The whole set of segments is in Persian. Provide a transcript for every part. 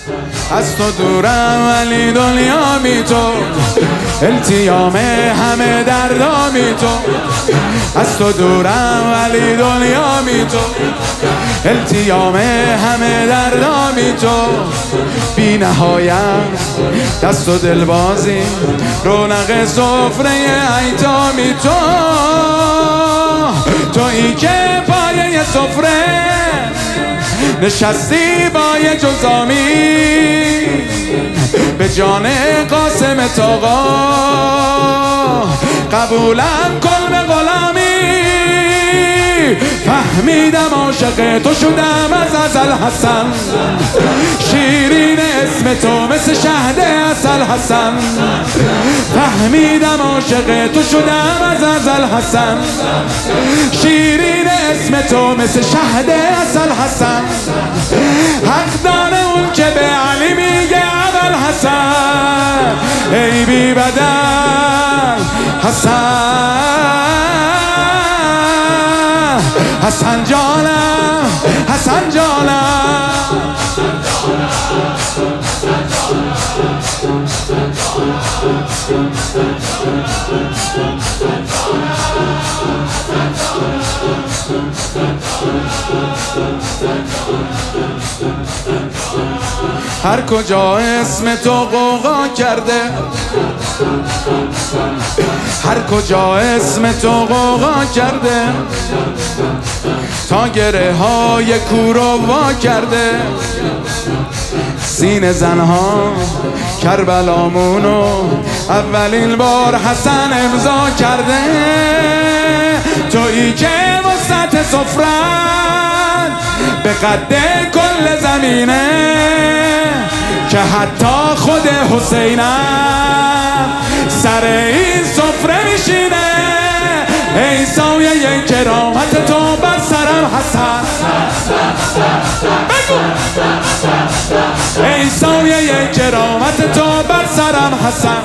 از تو دورم ولی دنیا بی تو، التیام همه دردا بی تو. از تو دورم ولی دنیا بی تو، التیام همه دردا بی تو. بی نهایت دست و دلبازی، رونق سفره ایتامی تو. تویی که پایه سفره نشستی با یه جزامی، به جان قاسم تاقا قبولم کن به غلامی. فهمیدم عاشق تو شدم از ازل حسن، شیرین اسم تو مثل شهد عسل حسن. فهمیدم عاشق تو شدم از ازل حسن، شیرین اسم تو مثل شهد عسل حسن. حق داره اون که به علی میگه اول حسن، ای بی بدل حسن. حسن جانم، حسن جانم. هر کجا اسم تو غوغا کرده، هر کجا اسم تو غوغا کرده، تا گره های کورو وا کرده. سین زنها کربلامونو اولین بار حسن امضا کرده. تویی که وسط سفرت به قد کل زمینه، که حتی خود حسینم سر این سفره میشینه. ای سایه کرامت تو بر سرم حسن، بگو. ای سایه کرامت تو بر سرم حسن،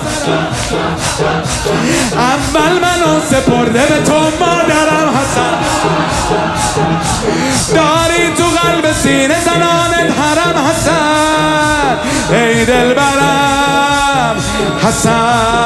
اول منو سپرده به تو مادرم حسن. داری تو قلب سینه زنانت حرم حسن، ای دلبرم حسن.